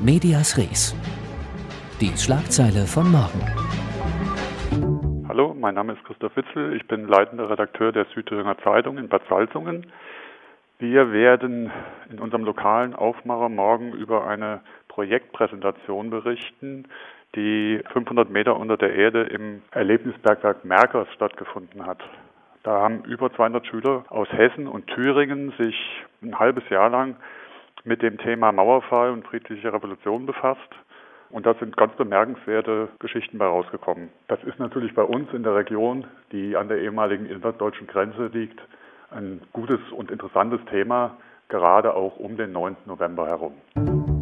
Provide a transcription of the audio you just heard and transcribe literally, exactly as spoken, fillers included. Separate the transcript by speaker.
Speaker 1: Medias Res. Die Schlagzeile von morgen.
Speaker 2: Hallo, mein Name ist Christoph Witzel. Ich bin leitender Redakteur der Südthüringer Zeitung in Bad Salzungen. Wir werden in unserem lokalen Aufmacher morgen über eine Projektpräsentation berichten, die fünfhundert Meter unter der Erde im Erlebnisbergwerk Merkers stattgefunden hat. Da haben über zweihundert Schüler aus Hessen und Thüringen sich ein halbes Jahr lang mit dem Thema Mauerfall und friedliche Revolution befasst. Und da sind ganz bemerkenswerte Geschichten bei rausgekommen. Das ist natürlich bei uns in der Region, die an der ehemaligen innerdeutschen Grenze liegt, ein gutes und interessantes Thema, gerade auch um den neunten November herum.